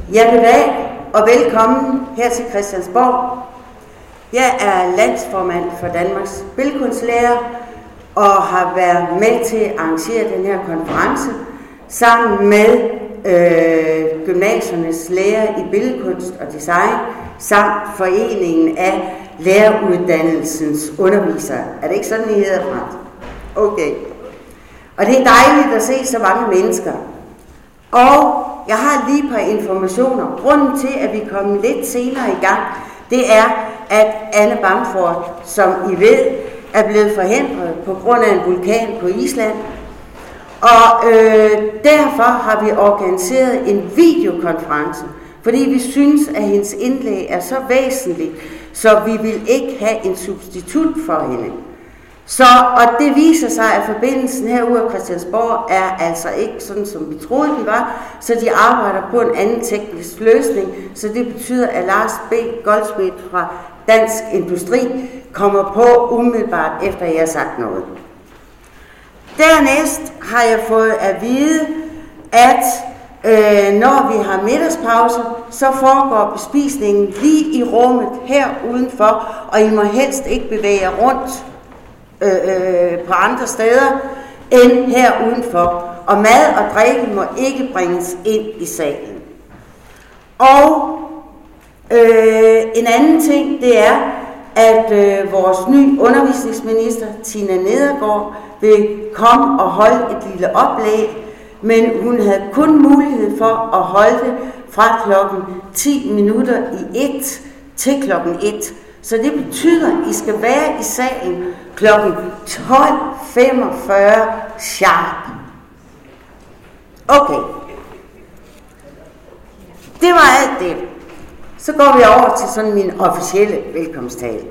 Ja, goddag og velkommen her til Christiansborg. Jeg er landsformand for Danmarks Billedkunstlærer og har været med til at arrangere den her konference sammen med gymnasiernes lærer i billedkunst og design samt Foreningen af Læreruddannelsens undervisere. Er det ikke sådan, I hedder, Frans? Okay. Og det er dejligt at se så mange mennesker. Og jeg har lige et par informationer. Grunden til, at vi kommer lidt senere i gang, det er, at Anne Bamford, som I ved, er blevet forhindret på grund af en vulkan på Island. Og derfor har vi organiseret en videokonference, fordi vi synes, at hendes indlæg er så væsentligt, så vi vil ikke have en substitut for hende. Og det viser sig, at forbindelsen herude af Christiansborg er altså ikke sådan, som vi troede, den var, så de arbejder på en anden teknisk løsning, så det betyder, at Lars B. Goldsmith fra Dansk Industri kommer på umiddelbart efter, jeg har sagt noget. Dernæst har jeg fået at vide, at når vi har middagspause, så foregår bespisningen lige i rummet her udenfor, og I må helst ikke bevæge jer rundt på andre steder end her udenfor. Og mad og drikke må ikke bringes ind i salen. Og en anden ting, det er, at vores nye undervisningsminister, Tina Nedergaard, vil komme og holde et lille oplæg, men hun havde kun mulighed for at holde det fra klokken 10 minutter i 1 til klokken 1. Så det betyder, at I skal være i salen klokken 12:45 sharp. Okay. Det var alt det. Så går vi over til sådan min officielle velkomsttale.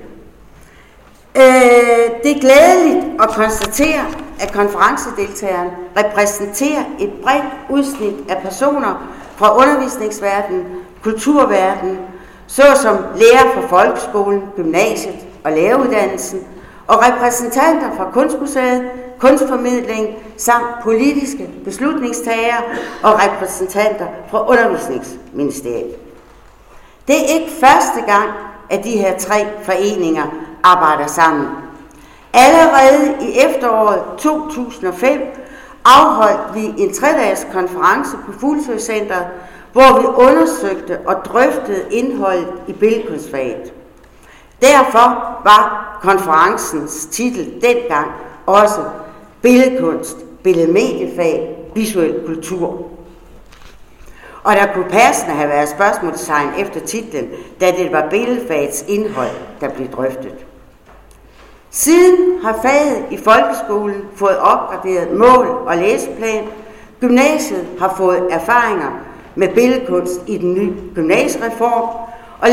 Det er glædeligt at konstatere, at konferencedeltageren repræsenterer et bredt udsnit af personer fra undervisningsverdenen, kulturverdenen, såsom lærer fra folkeskolen, gymnasiet og læreruddannelsen, og repræsentanter fra Kunstmuseet, kunstformidling samt politiske beslutningstagere og repræsentanter fra Undervisningsministeriet. Det er ikke første gang, at de her tre foreninger arbejder sammen. Allerede i efteråret 2005 afholdt vi en 3-dages konference på Fuglsøcentret, hvor vi undersøgte og drøftede indholdet i billedkunstfaget. Derfor var konferencens titel dengang også Billedkunst, billedmediefag, visuel kultur. Og der kunne passende have været spørgsmålstegn efter titlen, da det var billedfagets indhold, der blev drøftet. Siden har faget i folkeskolen fået opgraderet mål og læseplan. Gymnasiet har fået erfaringer med billedkunst i den nye gymnasiereform, og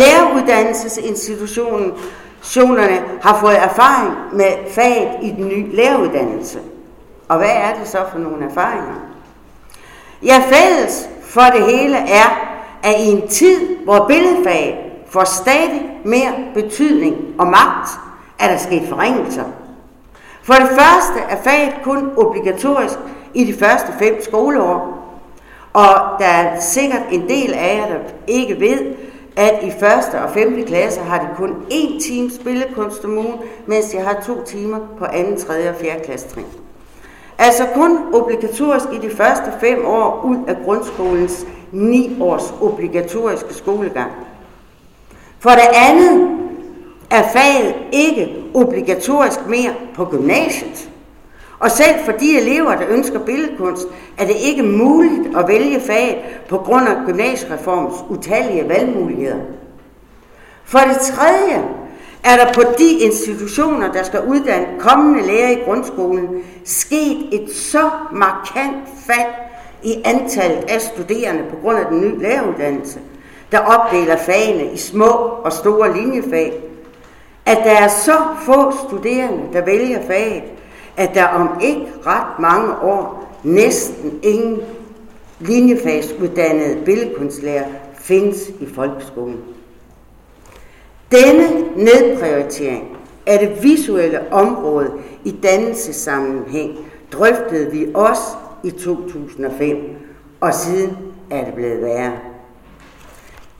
læreruddannelsesinstitutionerne har fået erfaring med faget i den nye læreruddannelse. Og hvad er det så for nogle erfaringer? Ja, fælles for det hele er, at i en tid, hvor billedfaget får stadig mere betydning og magt, er der sket forringelser. For det første er faget kun obligatorisk i de første 5 skoleår, og der er sikkert en del af jer, der ikke ved, at i 1. og 5. klasse har de kun 1 times billedkunst om ugen, mens de har 2 timer på 2., 3. og 4. klassetrin. Altså kun obligatorisk i de første 5 år ud af grundskolens 9 års obligatoriske skolegang. For det andet er faget ikke obligatorisk mere på gymnasiet. Og selv for de elever, der ønsker billedkunst, er det ikke muligt at vælge faget på grund af gymnasiereformens utallige valgmuligheder. For det tredje er der på de institutioner, der skal uddanne kommende lærere i grundskolen, sket et så markant fald i antallet af studerende på grund af den nye læreruddannelse, der opdeler fagene i små og store linjefag, at der er så få studerende, der vælger faget, at der om ikke ret mange år næsten ingen linjefagsuddannede billedkunstlærer findes i folkeskolen. Denne nedprioritering af det visuelle område i dannelsessammenhæng drøftede vi også i 2005, og siden er det blevet værre.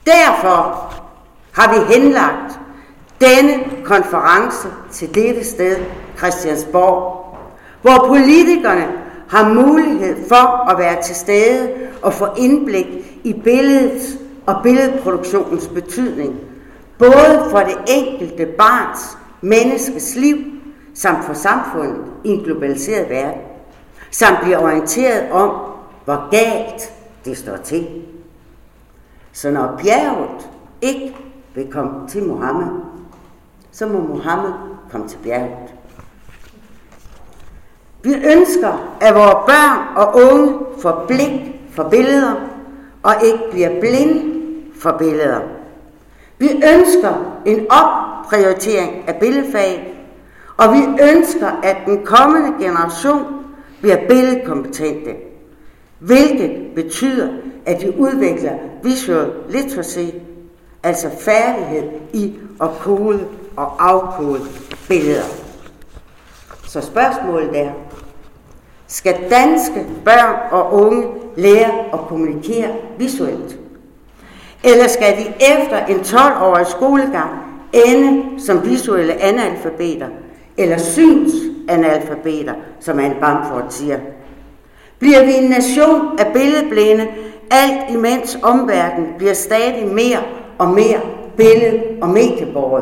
Derfor har vi henlagt denne konference til dette sted, Christiansborg, hvor politikerne har mulighed for at være til stede og få indblik i billedets og billedproduktionens betydning, både for det enkelte barns, menneskes liv, samt for samfundet i en globaliseret verden, samt bliver orienteret om, hvor galt det står til. Så når bjerget ikke vil komme til Mohammed, så må Mohammed komme til bjerget. Vi ønsker, at vores børn og unge får blik for billeder, og ikke bliver blinde for billeder. Vi ønsker en opprioritering af billedfaget, og vi ønsker, at den kommende generation bliver billedkompetente, hvilket betyder, at vi udvikler visual literacy, altså færdighed i at kode og afkode billeder. Så spørgsmålet er, skal danske børn og unge lære at kommunikere visuelt? Eller skal de efter en 12-årig skolegang ende som visuelle analfabeter, eller synsanalfabeter, som Anne Bamford siger? Bliver vi en nation af billedblinde, alt imens omverdenen bliver stadig mere og mere billede- og mediebåret?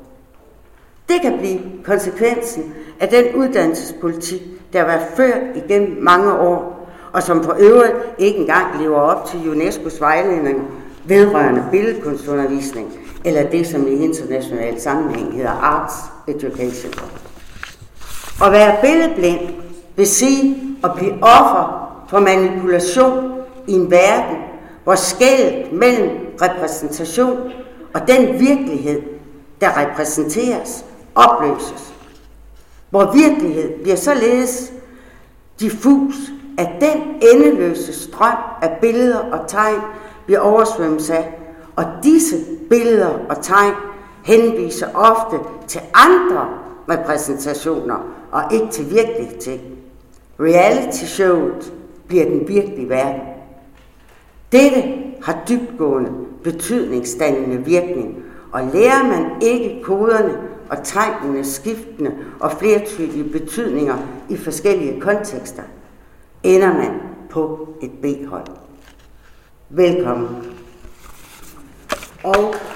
Det kan blive konsekvensen af den uddannelsespolitik, der har været ført igennem mange år, og som for øvrigt ikke engang lever op til UNESCO's vejledninger vedrørende billedkunstundervisning, eller det, som i international sammenhæng hedder arts education. At være billedblind vil sige at blive offer for manipulation i en verden, hvor skellet mellem repræsentation og den virkelighed, der repræsenteres, opløses. Hvor virkelighed bliver således diffus, at den endeløse strøm af billeder og tegn bliver oversvømmet af, og disse billeder og tegn henviser ofte til andre repræsentationer og ikke til virkelige ting. Reality showet bliver den virkelige verden. Dette har dybtgående betydningsdannende virkning, og lærer man ikke koderne og tegnenes skiftende og flertydige betydninger i forskellige kontekster, ender man på et B-hold. Velkommen. Og